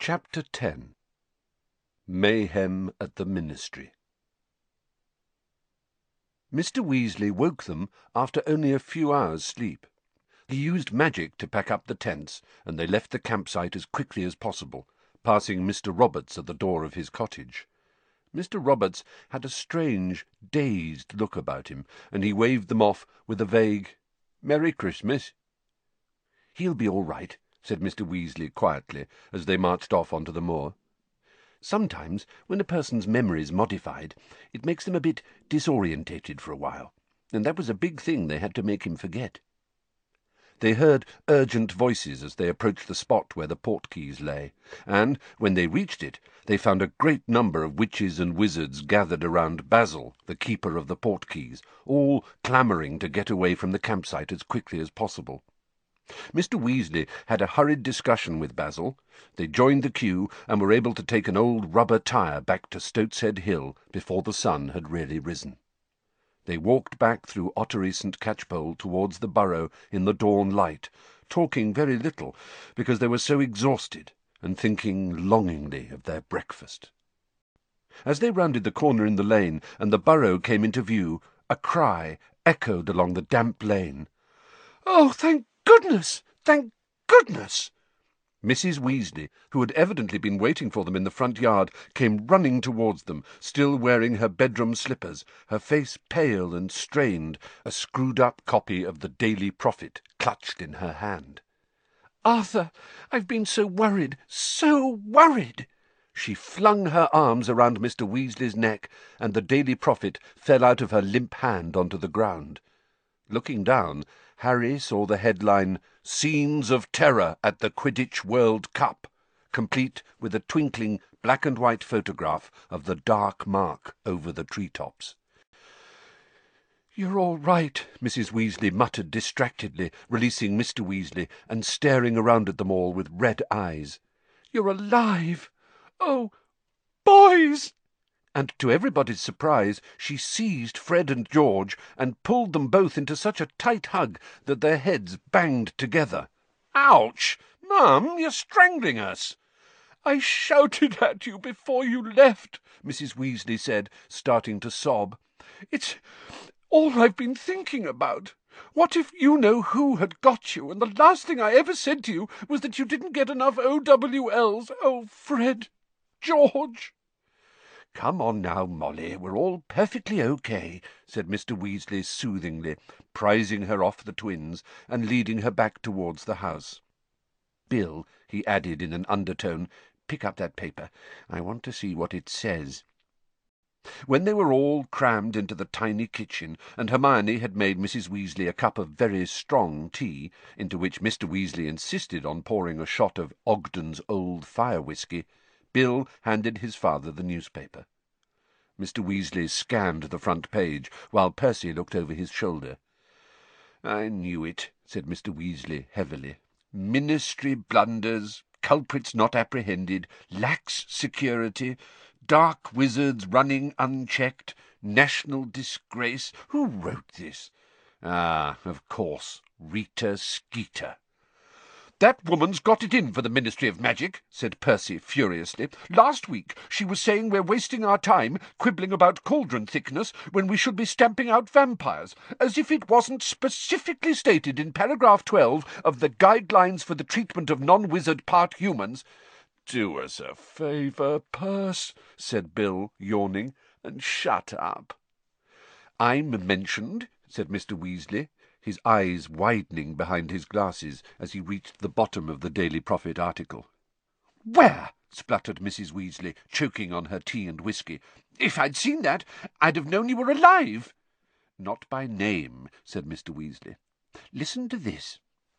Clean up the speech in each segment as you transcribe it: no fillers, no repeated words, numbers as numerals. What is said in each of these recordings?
Chapter 10. Mayhem at the Ministry. Mr. Weasley woke them after only a few hours' sleep. He used magic to pack up the tents, and they left the campsite as quickly as possible, passing Mr. Roberts at the door of his cottage. Mr. Roberts had a strange, dazed look about him, and he waved them off with a vague, "Merry Christmas." "He'll be all right," said Mr. Weasley quietly, as they marched off onto the moor. "Sometimes, when a person's memory's modified, it makes them a bit disorientated for a while, and that was a big thing they had to make him forget." They heard urgent voices as they approached the spot where the Portkeys lay, and, when they reached it, they found a great number of witches and wizards gathered around Basil, the keeper of the Portkeys, all clamouring to get away from the campsite as quickly as possible. Mr. Weasley had a hurried discussion with Basil. They joined the queue and were able to take an old rubber tire back to Stoatshead Hill before the sun had really risen. They walked back through Ottery St. Catchpole towards the Burrow in the dawn light, talking very little because they were so exhausted, and thinking longingly of their breakfast. As they rounded the corner in the lane and the Burrow came into view, a cry echoed along the damp lane. "Oh, thank goodness! Thank goodness!" Mrs. Weasley, who had evidently been waiting for them in the front yard, came running towards them, still wearing her bedroom slippers, her face pale and strained, a screwed-up copy of the Daily Prophet clutched in her hand. "Arthur, I've been so worried, so worried!" She flung her arms around Mr. Weasley's neck, and the Daily Prophet fell out of her limp hand onto the ground. Looking down, Harry saw the headline, "Scenes of Terror at the Quidditch World Cup," complete with a twinkling black-and-white photograph of the dark mark over the treetops. "You're all right," Mrs. Weasley muttered distractedly, releasing Mr. Weasley and staring around at them all with red eyes. "You're alive! Oh, boys!" And to everybody's surprise, she seized Fred and George and pulled them both into such a tight hug that their heads banged together. "Ouch! Mum, you're strangling us!" "I shouted at you before you left," Mrs. Weasley said, starting to sob. "It's all I've been thinking about. What if you know who had got you, and the last thing I ever said to you was that you didn't get enough OWLs? Oh, Fred! George!" "Come on now, Molly, we're all perfectly okay," said Mr. Weasley soothingly, prizing her off the twins and leading her back towards the house. "Bill," he added in an undertone, "pick up that paper. I want to see what it says." When they were all crammed into the tiny kitchen, and Hermione had made Mrs. Weasley a cup of very strong tea, into which Mr. Weasley insisted on pouring a shot of Ogden's old fire whisky, Bill handed his father the newspaper. Mr. Weasley scanned the front page, while Percy looked over his shoulder. "I knew it," said Mr. Weasley heavily. "Ministry blunders, culprits not apprehended, lax security, dark wizards running unchecked, national disgrace. Who wrote this? Ah, of course, Rita Skeeter." "That woman's got it in for the Ministry of Magic," said Percy furiously. "Last week she was saying we're wasting our time quibbling about cauldron thickness when we should be stamping out vampires, as if it wasn't specifically stated in paragraph 12 of the Guidelines for the Treatment of Non-Wizard Part Humans." "Do us a favour, Perce," said Bill, yawning, "and shut up." "I'm mentioned," said Mr. Weasley, his eyes widening behind his glasses as he reached the bottom of the Daily Prophet article. "Where?" spluttered Mrs. Weasley, choking on her tea and whisky. "If I'd seen that, I'd have known you were alive." "Not by name," said Mr. Weasley. "Listen to this.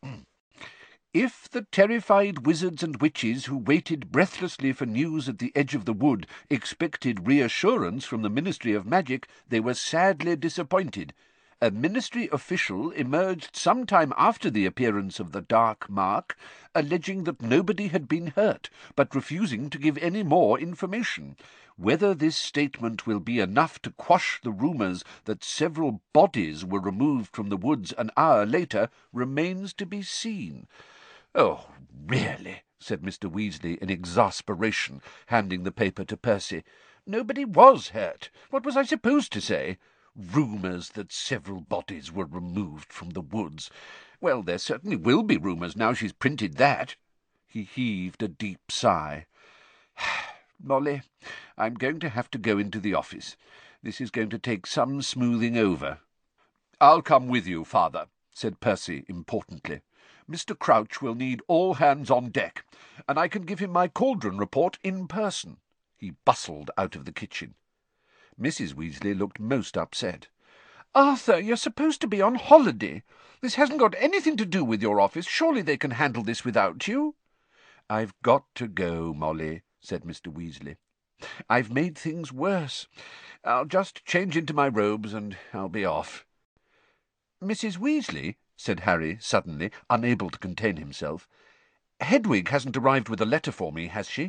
If the terrified wizards and witches who waited breathlessly for news at the edge of the wood expected reassurance from the Ministry of Magic, they were sadly disappointed. A ministry official emerged some time after the appearance of the dark mark, alleging that nobody had been hurt, but refusing to give any more information. Whether this statement will be enough to quash the rumours that several bodies were removed from the woods an hour later remains to be seen." "Oh, really," said Mr. Weasley in exasperation, handing the paper to Percy. "Nobody was hurt. What was I supposed to say? Rumours that several bodies were removed from the woods. Well, there certainly will be rumours now she's printed that." He heaved a deep sigh. "Molly, I'm going to have to go into the office. This is going to take some smoothing over." "I'll come with you, father," said Percy importantly. "Mr. Crouch will need all hands on deck, and I can give him my cauldron report in person." He bustled out of the kitchen. Mrs. Weasley looked most upset. "Arthur, you're supposed to be on holiday. This hasn't got anything to do with your office. Surely they can handle this without you." "I've got to go, Molly," said Mr. Weasley. "I've made things worse. I'll just change into my robes and I'll be off." "Mrs. Weasley," said Harry suddenly, unable to contain himself, "Hedwig hasn't arrived with a letter for me, has she?"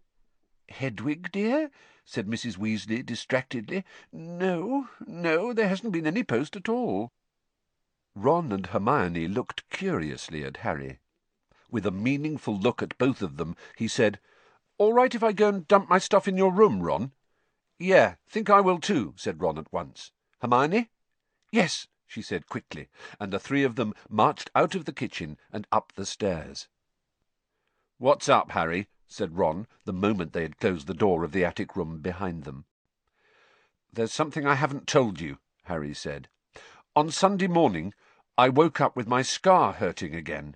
"Hedwig, dear?" said Mrs. Weasley distractedly. No, there hasn't been any post at all." Ron and Hermione looked curiously at Harry. With a meaningful look at both of them, he said, "All right if I go and dump my stuff in your room, Ron?" "Yeah, think I will too," said Ron at once. "Hermione?" "Yes," she said quickly, and the three of them marched out of the kitchen and up the stairs. "What's up, Harry?" said Ron, the moment they had closed the door of the attic room behind them. "There's something I haven't told you," Harry said. "On Sunday morning I woke up with my scar hurting again."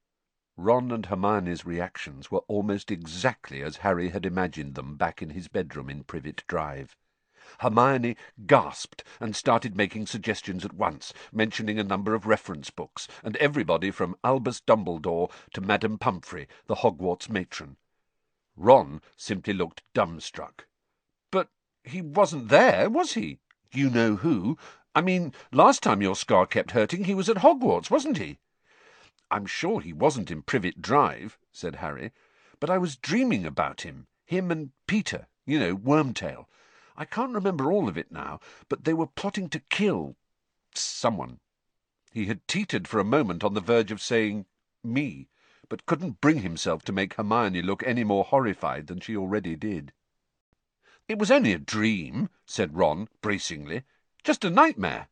Ron and Hermione's reactions were almost exactly as Harry had imagined them back in his bedroom in Privet Drive. Hermione gasped and started making suggestions at once, mentioning a number of reference books, and everybody from Albus Dumbledore to Madame Pumphrey, the Hogwarts matron. Ron simply looked dumbstruck. "But he wasn't there, was he? You know who. I mean, last time your scar kept hurting he was at Hogwarts, wasn't he?" "I'm sure he wasn't in Privet Drive," said Harry, "but I was dreaming about him and Peter, Wormtail. I can't remember all of it now, but they were plotting to kill someone." He had teetered for a moment on the verge of saying me, but couldn't bring himself to make Hermione look any more horrified than she already did. "It was only a dream," said Ron bracingly. "Just a nightmare."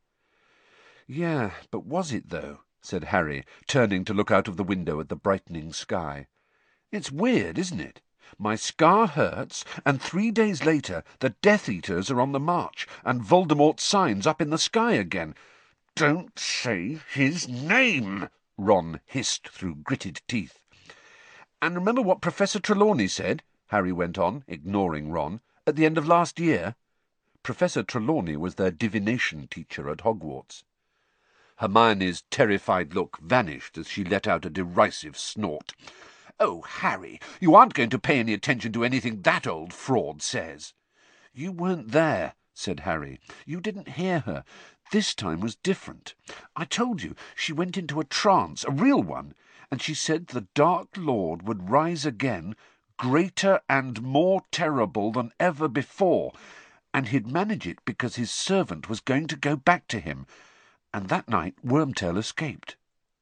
"Yeah, but was it, though?" said Harry, turning to look out of the window at the brightening sky. "It's weird, isn't it? My scar hurts, and 3 days later the Death Eaters are on the march, and Voldemort's signs up in the sky again." "Don't say his name," Ron hissed through gritted teeth. "And remember what Professor Trelawney said," Harry went on, ignoring Ron, "at the end of last year?" Professor Trelawney was their divination teacher at Hogwarts. Hermione's terrified look vanished as she let out a derisive snort. "Oh, Harry, you aren't going to pay any attention to anything that old fraud says." "You weren't there," said Harry. "You didn't hear her. This time was different. I told you she went into a trance, a real one, and she said the Dark Lord would rise again, greater and more terrible than ever before, and he'd manage it because his servant was going to go back to him. And that night Wormtail escaped."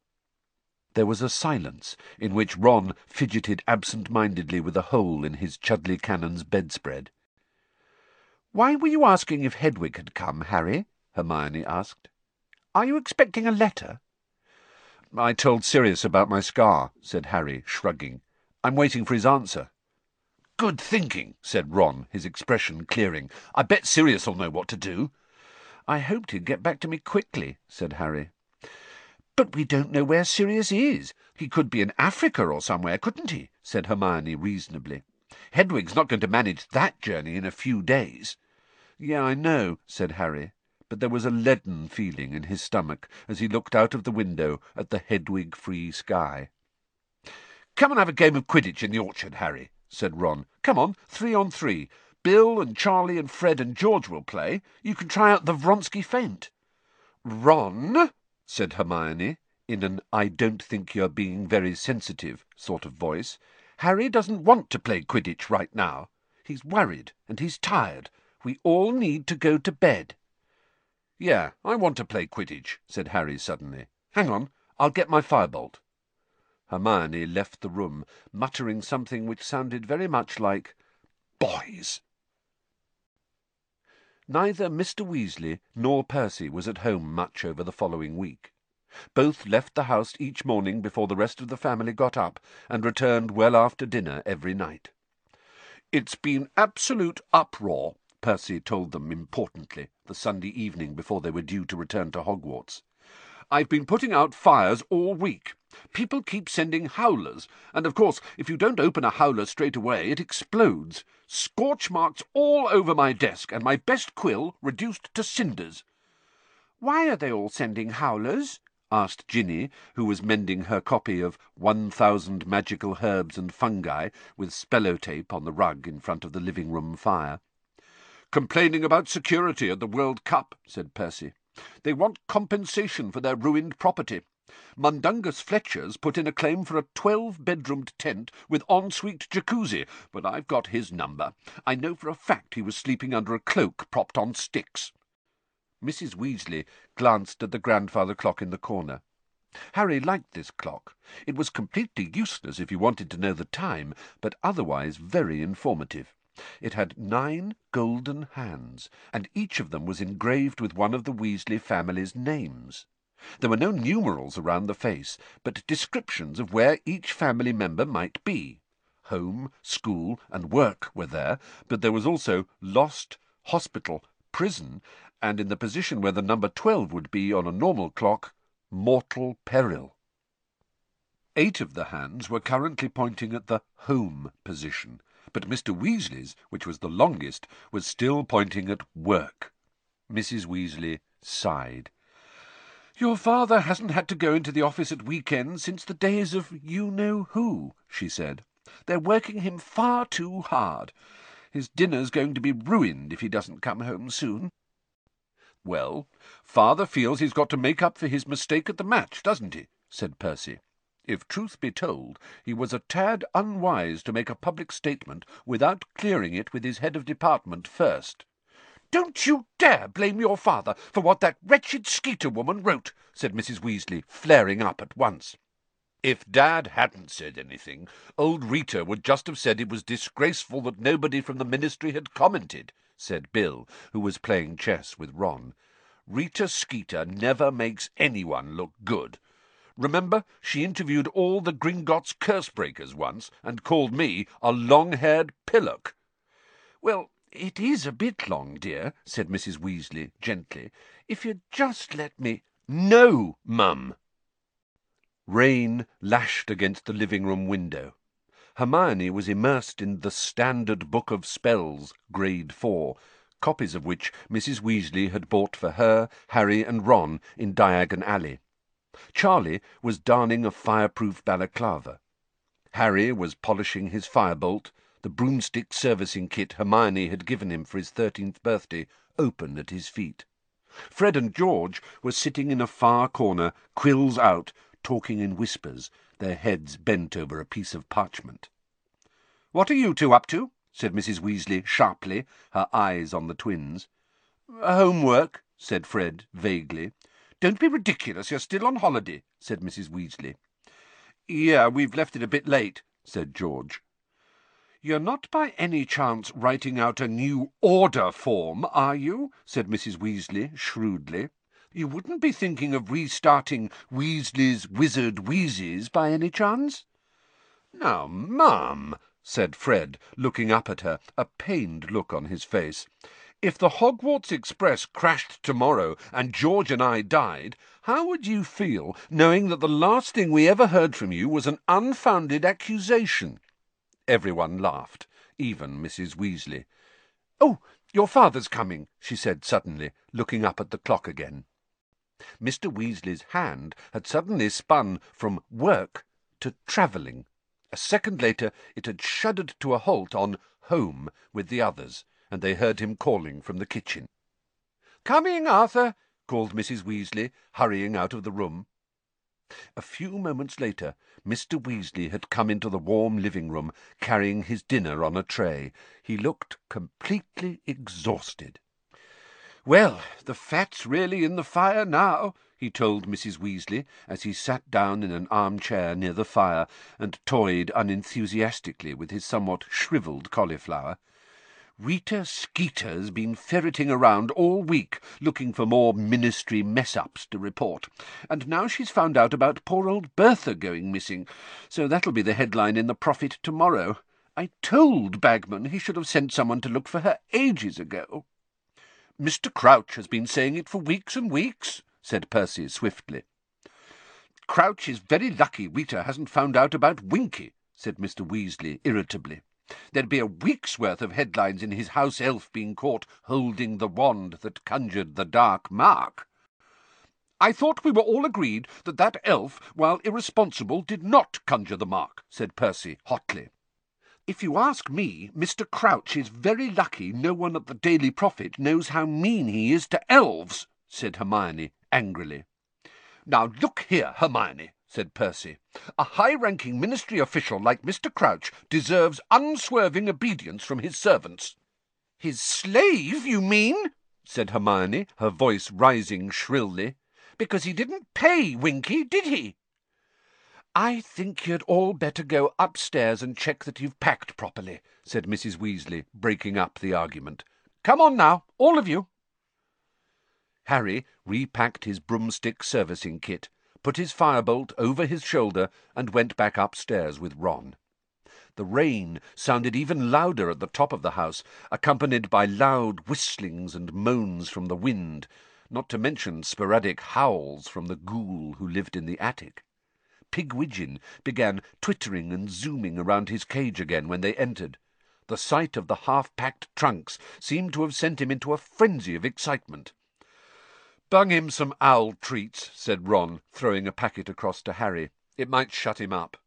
There was a silence, in which Ron fidgeted absent-mindedly with a hole in his Chudley Cannon's bedspread. "Why were you asking if Hedwig had come, Harry?" Hermione asked. "Are you expecting a letter?" "I told Sirius about my scar," said Harry, shrugging. "I'm waiting for his answer." "Good thinking," said Ron, his expression clearing. "I bet Sirius'll know what to do." "I hoped he'd get back to me quickly," said Harry. "But we don't know where Sirius is. He could be in Africa or somewhere, couldn't he?" said Hermione reasonably. "Hedwig's not going to manage that journey in a few days." "Yeah, I know," said Harry, but there was a leaden feeling in his stomach as he looked out of the window at the Hedwig-free sky. "Come and have a game of Quidditch in the orchard, Harry," said Ron. "Come on, 3 on 3. Bill and Charlie and Fred and George will play. You can try out the Vronsky feint." "Ron," said Hermione, in an "I don't think you're being very sensitive" sort of voice, "Harry doesn't want to play Quidditch right now. He's worried and he's tired. We all need to go to bed." "Yeah, I want to play Quidditch," said Harry suddenly. "Hang on, I'll get my firebolt." Hermione left the room, muttering something which sounded very much like "boys." Neither Mr. Weasley nor Percy was at home much over the following week. Both left the house each morning before the rest of the family got up, and returned well after dinner every night. "It's been absolute uproar," Percy told them importantly the Sunday evening before they were due to return to Hogwarts. "I've been putting out fires all week. People keep sending howlers, and of course if you don't open a howler straight away it explodes. Scorch marks all over my desk, and my best quill reduced to cinders." "Why are they all sending howlers?" asked Ginny, who was mending her copy of 1000 Magical Herbs and Fungi with spellotape on the rug in front of the living-room fire. "Complaining about security at the World Cup," said Percy. "They want compensation for their ruined property. Mundungus Fletcher's put in a claim for a 12-bedroomed tent with ensuite jacuzzi, but I've got his number. I know for a fact he was sleeping under a cloak propped on sticks." Mrs. Weasley glanced at the grandfather clock in the corner. Harry liked this clock. It was completely useless if you wanted to know the time, but otherwise very informative. It had 9 golden hands, and each of them was engraved with one of the Weasley family's names. There were no numerals around the face, but descriptions of where each family member might be. Home, school, and work were there, but there was also lost, hospital, prison, and in the position where the number 12 would be on a normal clock, mortal peril. 8 of the hands were currently pointing at the home position, but Mr. Weasley's, which was the longest, was still pointing at work. Mrs. Weasley sighed. "Your father hasn't had to go into the office at weekends since the days of you-know-who," she said. "They're working him far too hard. His dinner's going to be ruined if he doesn't come home soon." "Well, father feels he's got to make up for his mistake at the match, doesn't he?" said Percy. If truth be told, he was a tad unwise to make a public statement without clearing it with his head of department first. "Don't you dare blame your father for what that wretched Skeeter woman wrote," said Mrs. Weasley, flaring up at once. "If Dad hadn't said anything, old Rita would just have said it was disgraceful that nobody from the Ministry had commented," said Bill, who was playing chess with Ron. "Rita Skeeter never makes anyone look good. Remember, she interviewed all the Gringotts curse-breakers once, and called me a long-haired pillock." "Well, it is a bit long, dear," said Mrs. Weasley gently. "If you'd just let me—" "No, Mum." Rain lashed against the living-room window. Hermione was immersed in the Standard Book of Spells, Grade 4, copies of which Mrs. Weasley had bought for her, Harry, and Ron in Diagon Alley. Charlie was darning a fireproof balaclava. Harry was polishing his firebolt, the broomstick servicing kit Hermione had given him for his 13th birthday open at his feet. Fred and George were sitting in a far corner, quills out, talking in whispers, their heads bent over a piece of parchment. "What are you two up to?" said Mrs. Weasley sharply, her eyes on the twins. "Homework," said Fred vaguely. "Don't be ridiculous, you're still on holiday," said Mrs. Weasley. "Yeah, we've left it a bit late," said George. "You're not by any chance writing out a new order form, are you?" said Mrs. Weasley shrewdly. "You wouldn't be thinking of restarting Weasley's Wizard Wheezes by any chance?" "Now, Mum," said Fred, looking up at her, a pained look on his face, "if the Hogwarts Express crashed tomorrow and George and I died, how would you feel knowing that the last thing we ever heard from you was an unfounded accusation?" Everyone laughed, even Mrs. Weasley. "Oh, your father's coming," she said suddenly, looking up at the clock again. Mr. Weasley's hand had suddenly spun from work to travelling. A second later it had shuddered to a halt on home with the others, and they heard him calling from the kitchen. "Coming, Arthur," called Mrs. Weasley, hurrying out of the room. A few moments later Mr. Weasley had come into the warm living-room, carrying his dinner on a tray. He looked completely exhausted. "Well, the fat's really in the fire now," he told Mrs. Weasley, as he sat down in an armchair near the fire and toyed unenthusiastically with his somewhat shrivelled cauliflower. "Rita Skeeter's been ferreting around all week looking for more ministry mess-ups to report, and now she's found out about poor old Bertha going missing, so that'll be the headline in the Prophet tomorrow. I told Bagman he should have sent someone to look for her ages ago." "Mr. Crouch has been saying it for weeks and weeks," said Percy swiftly. "Crouch is very lucky Rita hasn't found out about Winky," said Mr. Weasley irritably. "There'd be a week's worth of headlines in his house elf being caught holding the wand that conjured the dark mark." "I thought we were all agreed that that elf, while irresponsible, did not conjure the mark," said Percy hotly. "If you ask me, Mr. Crouch is very lucky no one at the Daily Prophet knows how mean he is to elves," said Hermione angrily. "Now look here, Hermione," said Percy. "A high-ranking ministry official like Mr. Crouch deserves unswerving obedience from his servants." "His slave, you mean?" said Hermione, her voice rising shrilly. "Because he didn't pay Winky, did he?" "I think you'd all better go upstairs and check that you've packed properly," said Mrs. Weasley, breaking up the argument. "Come on now, all of you." Harry repacked his broomstick servicing kit, put his firebolt over his shoulder, and went back upstairs with Ron. The rain sounded even louder at the top of the house, accompanied by loud whistlings and moans from the wind, not to mention sporadic howls from the ghoul who lived in the attic. Pigwidgeon began twittering and zooming around his cage again when they entered. The sight of the half-packed trunks seemed to have sent him into a frenzy of excitement. "Bung him some owl treats," said Ron, throwing a packet across to Harry. "It might shut him up."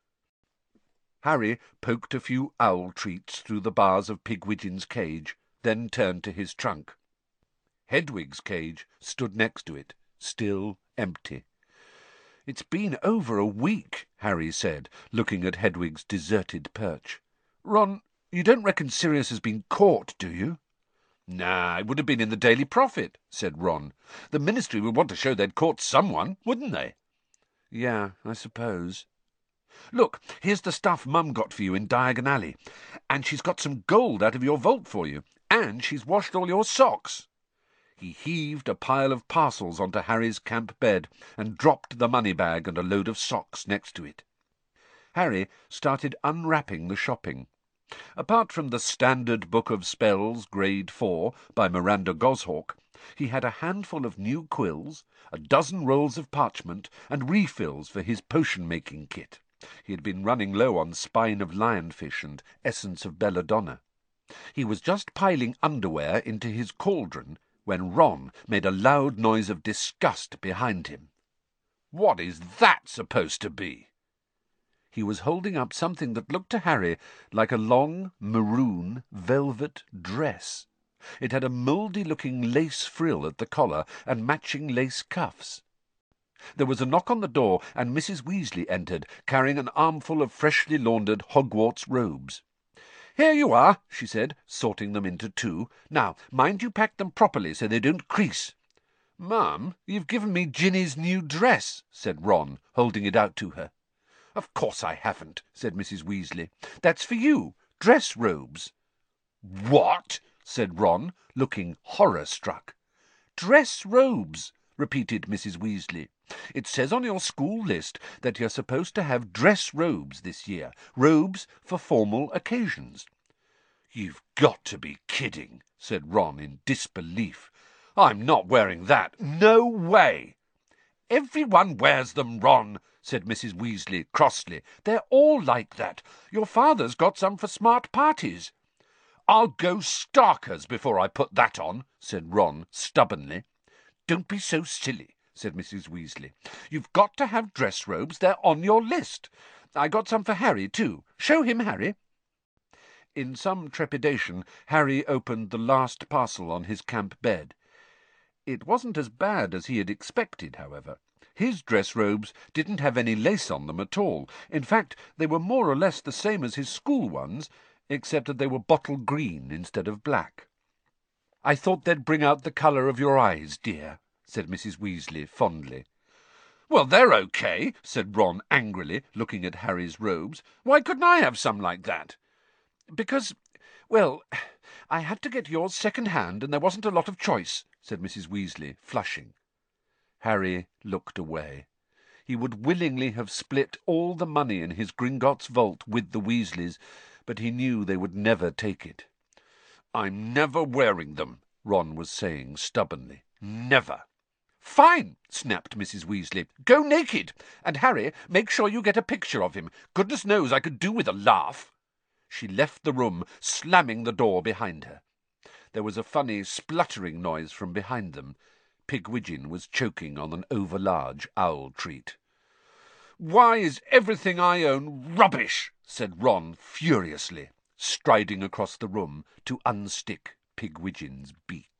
Harry poked a few owl treats through the bars of Pigwidgeon's cage, then turned to his trunk. Hedwig's cage stood next to it, still empty. "It's been over a week," Harry said, looking at Hedwig's deserted perch. "Ron, you don't reckon Sirius has been caught, do you?" "Nah, it would have been in the Daily Prophet," said Ron. "The ministry would want to show they'd caught someone, wouldn't they?" "Yeah, I suppose. Look, here's the stuff Mum got for you in Diagon Alley, and she's got some gold out of your vault for you, and she's washed all your socks." He heaved a pile of parcels onto Harry's camp bed and dropped the money bag and a load of socks next to it. Harry started unwrapping the shopping. Apart from the Standard Book of Spells, Grade 4, by Miranda Goshawk, he had a handful of new quills, a dozen rolls of parchment, and refills for his potion-making kit. He had been running low on spine of lionfish and essence of belladonna. He was just piling underwear into his cauldron when Ron made a loud noise of disgust behind him. "What is that supposed to be?" He was holding up something that looked to Harry like a long, maroon, velvet dress. It had a mouldy-looking lace frill at the collar and matching lace cuffs. There was a knock on the door, and Mrs. Weasley entered, carrying an armful of freshly laundered Hogwarts robes. "Here you are," she said, sorting them into two. "Now, mind you pack them properly so they don't crease." "Mum, you've given me Ginny's new dress," said Ron, holding it out to her. "Of course I haven't," said Mrs. Weasley. "That's for you. Dress robes." "What?" said Ron, looking horror-struck. "Dress robes," repeated Mrs. Weasley. "It says on your school list that you're supposed to have dress robes this year, robes for formal occasions." "You've got to be kidding," said Ron in disbelief. "I'm not wearing that. No way." "Everyone wears them, Ron," said Mrs. Weasley crossly. "They're all like that. Your father's got some for smart parties." "I'll go starkers before I put that on," said Ron stubbornly. "Don't be so silly," said Mrs. Weasley. "You've got to have dress robes. They're on your list. I got some for Harry, too. Show him, Harry." In some trepidation, Harry opened the last parcel on his camp bed. It wasn't as bad as he had expected, however. His dress robes didn't have any lace on them at all. In fact, they were more or less the same as his school ones, except that they were bottle green instead of black. "I thought they'd bring out the colour of your eyes, dear," said Mrs. Weasley fondly. "Well, they're okay," said Ron angrily, looking at Harry's robes. "Why couldn't I have some like that?" "Because, well, I had to get yours second-hand, and there wasn't a lot of choice," said Mrs. Weasley, flushing. Harry looked away. He would willingly have split all the money in his Gringotts vault with the Weasleys, but he knew they would never take it. "I'm never wearing them," Ron was saying stubbornly. "Never." "Fine!" snapped Mrs. Weasley. "Go naked. And, Harry, make sure you get a picture of him. Goodness knows I could do with a laugh." She left the room, slamming the door behind her. There was a funny spluttering noise from behind them. Pigwidgeon was choking on an overlarge owl treat. "Why is everything I own rubbish?" said Ron furiously, striding across the room to unstick Pigwidgeon's beak.